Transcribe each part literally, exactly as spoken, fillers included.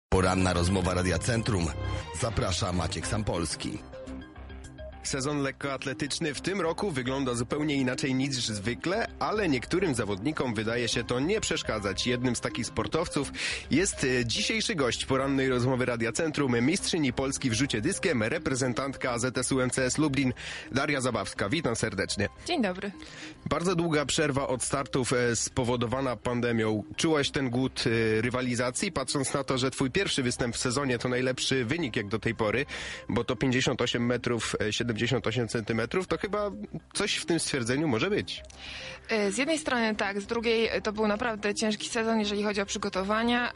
Poranna rozmowa Radia Centrum. Zaprasza Maciek Sampolski. Sezon lekkoatletyczny w tym roku wygląda zupełnie inaczej niż zwykle, ale niektórym zawodnikom wydaje się to nie przeszkadzać. Jednym z takich sportowców jest dzisiejszy gość porannej rozmowy Radia Centrum, mistrzyni Polski w rzucie dyskiem, reprezentantka A Z S U M C S Lublin, Daria Zabawska. Witam serdecznie. Dzień dobry. Bardzo długa przerwa od startów spowodowana pandemią. Czułaś ten głód rywalizacji, patrząc na to, że twój pierwszy występ w sezonie to najlepszy wynik jak do tej pory, bo to pięćdziesiąt osiem metrów siedemdziesiąt osiem centymetrów, to chyba coś w tym stwierdzeniu może być. Z jednej strony tak, z drugiej to był naprawdę ciężki sezon, jeżeli chodzi o przygotowania.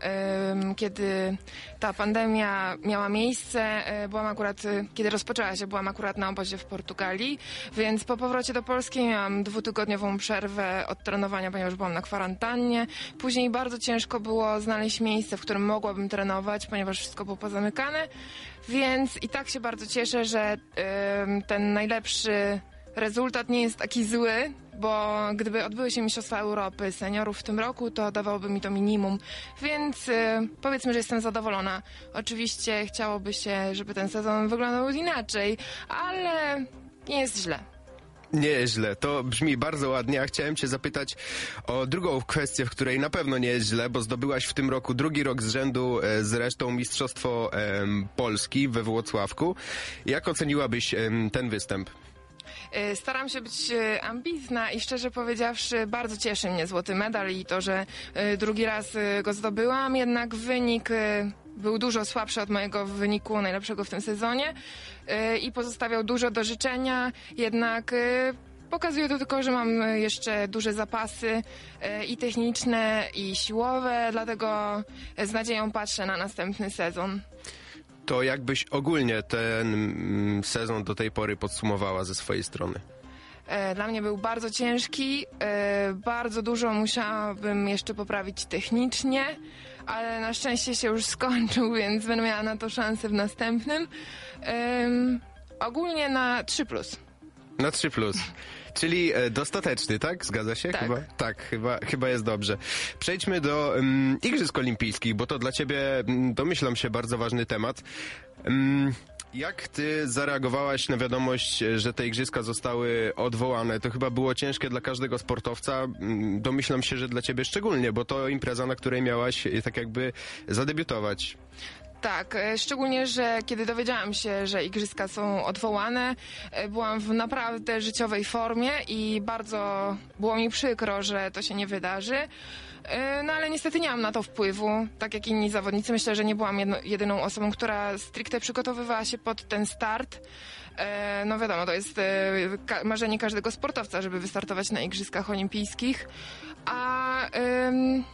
Kiedy ta pandemia miała miejsce, byłam akurat, kiedy rozpoczęła się, byłam akurat na obozie w Portugalii, więc po powrocie do Polski miałam dwutygodniową przerwę od trenowania, ponieważ byłam na kwarantannie. Później bardzo ciężko było znaleźć miejsce, w którym mogłabym trenować, ponieważ wszystko było pozamykane, więc i tak się bardzo cieszę, że ten najlepszy rezultat nie jest taki zły, bo gdyby odbyły się Mistrzostwa Europy seniorów w tym roku, to dawałoby mi to minimum, więc y, powiedzmy, że jestem zadowolona. Oczywiście chciałoby się, żeby ten sezon wyglądał inaczej, ale nie jest źle. Nieźle, to brzmi bardzo ładnie, a chciałem cię zapytać o drugą kwestię, w której na pewno nie jest źle, bo zdobyłaś w tym roku drugi rok z rzędu e, zresztą Mistrzostwo e, Polski we Włocławku. Jak oceniłabyś e, ten występ? Staram się być ambitna i szczerze powiedziawszy bardzo cieszy mnie złoty medal i to, że drugi raz go zdobyłam, jednak wynik był dużo słabszy od mojego wyniku najlepszego w tym sezonie i pozostawiał dużo do życzenia, jednak pokazuje to tylko, że mam jeszcze duże zapasy i techniczne, i siłowe, dlatego z nadzieją patrzę na następny sezon. To jakbyś ogólnie ten sezon do tej pory podsumowała ze swojej strony? Dla mnie był bardzo ciężki, bardzo dużo musiałabym jeszcze poprawić technicznie, ale na szczęście się już skończył, więc będę miała na to szansę w następnym. Ogólnie na trzy plus. Na trzy plus. Czyli dostateczny, tak? Zgadza się? Tak. Chyba, tak, chyba, chyba jest dobrze. Przejdźmy do um, Igrzysk Olimpijskich, bo to dla ciebie, domyślam się, bardzo ważny temat. Um, jak ty zareagowałaś na wiadomość, że te igrzyska zostały odwołane? To chyba było ciężkie dla każdego sportowca. Domyślam się, że dla ciebie szczególnie, bo to impreza, na której miałaś tak jakby zadebiutować. Tak, szczególnie, że kiedy dowiedziałam się, że igrzyska są odwołane, byłam w naprawdę życiowej formie i bardzo było mi przykro, że to się nie wydarzy. No ale niestety nie mam na to wpływu, tak jak inni zawodnicy. Myślę, że nie byłam jedno, jedyną osobą, która stricte przygotowywała się pod ten start. No wiadomo, to jest marzenie każdego sportowca, żeby wystartować na Igrzyskach Olimpijskich. A... Ym...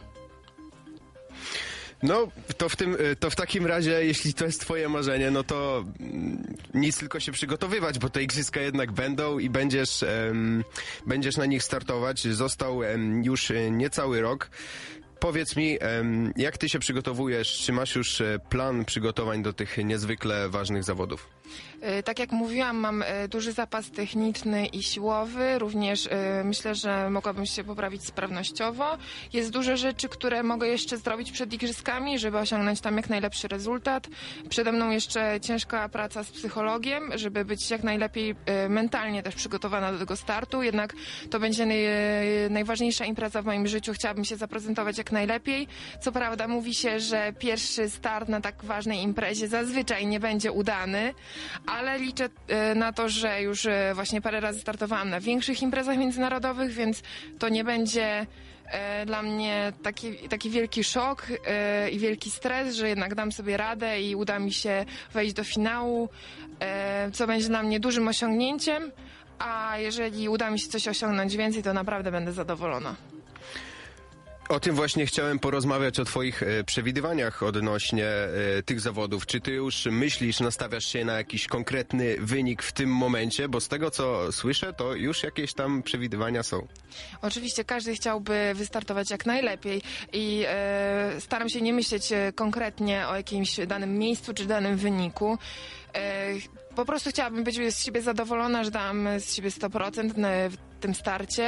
No, to w tym, to w takim razie, jeśli to jest twoje marzenie, no to nic, tylko się przygotowywać, bo te igrzyska jednak będą i będziesz, um, będziesz na nich startować. Został um, już niecały rok. Powiedz mi, um, jak ty się przygotowujesz? Czy masz już plan przygotowań do tych niezwykle ważnych zawodów? Tak jak mówiłam, mam duży zapas techniczny i siłowy. Również myślę, że mogłabym się poprawić sprawnościowo. Jest dużo rzeczy, które mogę jeszcze zrobić przed igrzyskami, żeby osiągnąć tam jak najlepszy rezultat. Przede mną jeszcze ciężka praca z psychologiem, żeby być jak najlepiej mentalnie też przygotowana do tego startu. Jednak to będzie najważniejsza impreza w moim życiu. Chciałabym się zaprezentować jak najlepiej. Co prawda mówi się, że pierwszy start na tak ważnej imprezie zazwyczaj nie będzie udany, ale liczę na to, że już właśnie parę razy startowałam na większych imprezach międzynarodowych, więc to nie będzie dla mnie taki, taki wielki szok i wielki stres, że jednak dam sobie radę i uda mi się wejść do finału, co będzie dla mnie dużym osiągnięciem, a jeżeli uda mi się coś osiągnąć więcej, to naprawdę będę zadowolona. O tym właśnie chciałem porozmawiać, o twoich e, przewidywaniach odnośnie e, tych zawodów. Czy ty już myślisz, nastawiasz się na jakiś konkretny wynik w tym momencie? Bo z tego, co słyszę, to już jakieś tam przewidywania są. Oczywiście każdy chciałby wystartować jak najlepiej i e, staram się nie myśleć konkretnie o jakimś danym miejscu czy danym wyniku. E, po prostu chciałabym być z siebie zadowolona, że dam z siebie sto procent w tym starcie.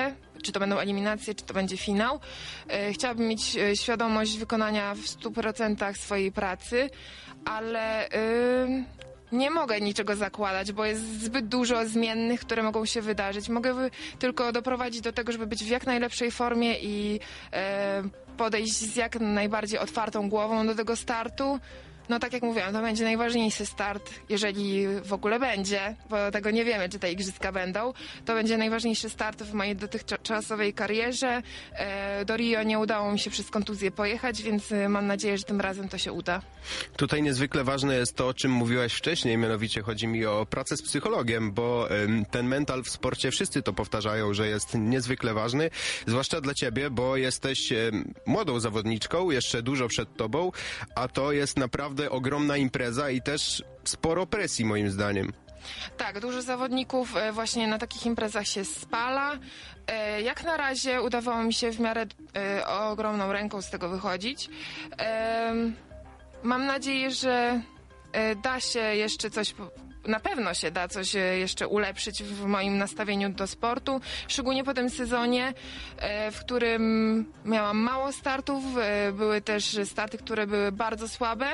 czy to będą eliminacje, czy to będzie finał. E, chciałabym mieć e, świadomość wykonania w stu procentach swojej pracy, ale e, nie mogę niczego zakładać, bo jest zbyt dużo zmiennych, które mogą się wydarzyć. Mogę wy, tylko doprowadzić do tego, żeby być w jak najlepszej formie i e, podejść z jak najbardziej otwartą głową do tego startu. No tak jak mówiłam, to będzie najważniejszy start, jeżeli w ogóle będzie, bo tego nie wiemy, czy te igrzyska będą. To będzie najważniejszy start w mojej dotychczasowej karierze. E, do Rio nie udało mi się przez kontuzję pojechać, więc mam nadzieję, że tym razem to się uda. Tutaj niezwykle ważne jest to, o czym mówiłaś wcześniej, mianowicie chodzi mi o pracę z psychologiem, bo ym, ten mental w sporcie, wszyscy to powtarzają, że jest niezwykle ważny, zwłaszcza dla ciebie, bo jesteś ym, młodą zawodniczką, jeszcze dużo przed tobą, a to jest naprawdę ogromna impreza i też sporo presji moim zdaniem. Tak, dużo zawodników e, właśnie na takich imprezach się spala. E, Jak na razie udawało mi się w miarę e, ogromną ręką z tego wychodzić. E, Mam nadzieję, że e, da się jeszcze coś, na pewno się da coś e, jeszcze ulepszyć w moim nastawieniu do sportu, szczególnie po tym sezonie, e, w którym miałam mało startów, e, były też starty, które były bardzo słabe.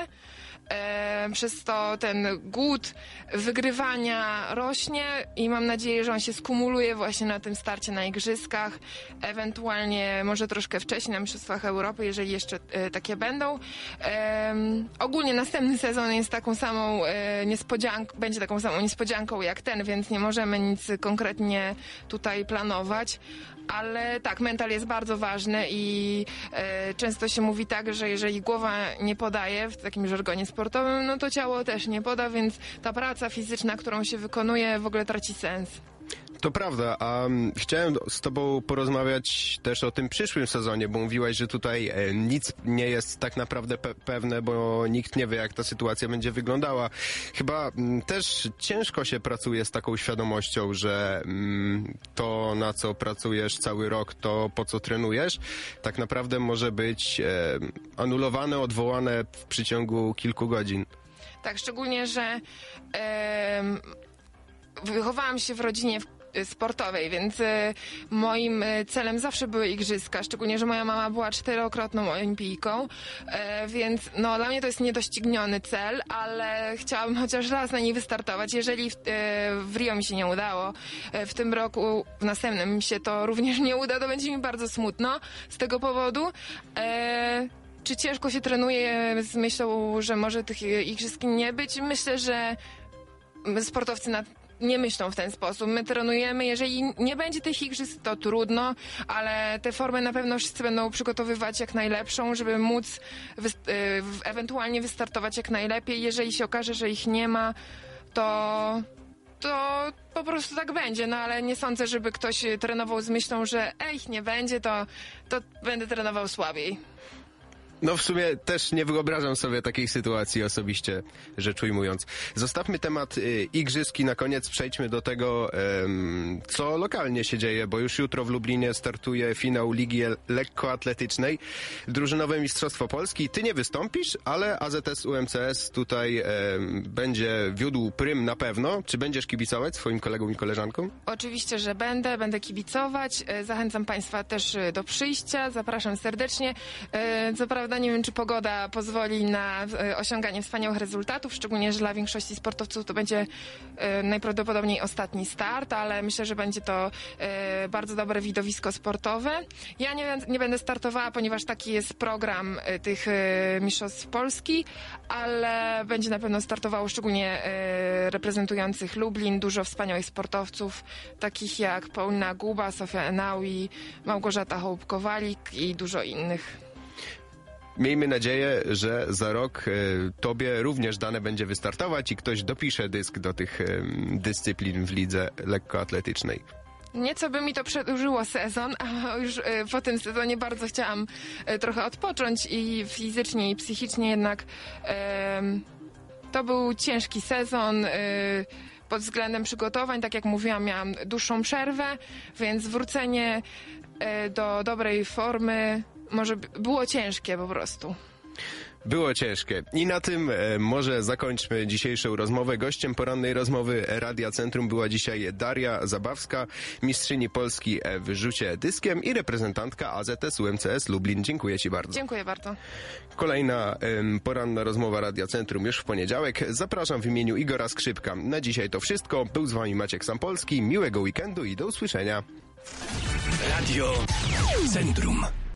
E, przez to ten głód wygrywania rośnie i mam nadzieję, że on się skumuluje właśnie na tym starcie na igrzyskach, ewentualnie może troszkę wcześniej na Mistrzostwach Europy, jeżeli jeszcze e, takie będą. E, ogólnie następny sezon jest taką samą e, niespodzianką, będzie taką samą niespodzianką jak ten, więc nie możemy nic konkretnie tutaj planować. Ale tak, mental jest bardzo ważny i e, często się mówi tak, że jeżeli głowa nie podaje w takim żargonie sportowym, no to ciało też nie poda, więc ta praca fizyczna, którą się wykonuje, w ogóle traci sens. To prawda, a um, chciałem z tobą porozmawiać też o tym przyszłym sezonie, bo mówiłaś, że tutaj e, nic nie jest tak naprawdę pe- pewne, bo nikt nie wie, jak ta sytuacja będzie wyglądała. Chyba m, też ciężko się pracuje z taką świadomością, że m, to, na co pracujesz cały rok, to po co trenujesz, tak naprawdę może być e, anulowane, odwołane w przeciągu kilku godzin. Tak, szczególnie, że e, wychowałam się w rodzinie w sportowej, więc y, moim y, celem zawsze były igrzyska, szczególnie, że moja mama była czterokrotną olimpijką, e, więc no dla mnie to jest niedościgniony cel, ale chciałabym chociaż raz na niej wystartować. Jeżeli w, y, w Rio mi się nie udało, y, w tym roku, w następnym mi się to również nie uda, to będzie mi bardzo smutno z tego powodu. E, czy ciężko się trenuje z myślą, że może tych igrzysk nie być? Myślę, że sportowcy na nie myślą w ten sposób. My trenujemy, jeżeli nie będzie tych igrzysk, to trudno, ale te formy na pewno wszyscy będą przygotowywać jak najlepszą, żeby móc wy- ewentualnie wystartować jak najlepiej. Jeżeli się okaże, że ich nie ma, to to po prostu tak będzie, no ale nie sądzę, żeby ktoś trenował z myślą, że ej, ich nie będzie, to, to będę trenował słabiej. No w sumie też nie wyobrażam sobie takiej sytuacji osobiście, rzecz ujmując. Zostawmy temat y, igrzysk i na koniec przejdźmy do tego, ym, co lokalnie się dzieje, bo już jutro w Lublinie startuje finał Ligi Lekkoatletycznej, drużynowe Mistrzostwo Polski. Ty nie wystąpisz, ale A Z S U M C S tutaj ym, będzie wiódł prym na pewno. Czy będziesz kibicować swoim kolegom i koleżankom? Oczywiście, że będę, będę kibicować. Zachęcam Państwa też do przyjścia, zapraszam serdecznie. Co prawda nie wiem, czy pogoda pozwoli na osiąganie wspaniałych rezultatów, szczególnie, że dla większości sportowców to będzie najprawdopodobniej ostatni start, ale myślę, że będzie to bardzo dobre widowisko sportowe. Ja nie, nie będę startowała, ponieważ taki jest program tych Mistrzostw Polski, ale będzie na pewno startowało szczególnie reprezentujących Lublin, dużo wspaniałych sportowców, takich jak Paulina Guba, Sofia Enaui, Małgorzata Hołb-Kowalik i dużo innych. Miejmy nadzieję, że za rok y, tobie również dane będzie wystartować i ktoś dopisze dysk do tych y, dyscyplin w lidze lekkoatletycznej. Nieco by mi to przedłużyło sezon, a już y, po tym sezonie bardzo chciałam y, trochę odpocząć i fizycznie i psychicznie, jednak y, to był ciężki sezon y, pod względem przygotowań. Tak jak mówiłam, miałam dłuższą przerwę, więc wrócenie y, do dobrej formy może było ciężkie po prostu. Było ciężkie. I na tym e, może zakończmy dzisiejszą rozmowę. Gościem porannej rozmowy Radia Centrum była dzisiaj Daria Zabawska, mistrzyni Polski w rzucie dyskiem i reprezentantka A Z S U M C S Lublin. Dziękuję Ci bardzo. Dziękuję bardzo. Kolejna em, poranna rozmowa Radia Centrum już w poniedziałek. Zapraszam w imieniu Igora Skrzypka. Na dzisiaj to wszystko. Był z Wami Maciek Sampolski. Miłego weekendu i do usłyszenia. Radio Centrum.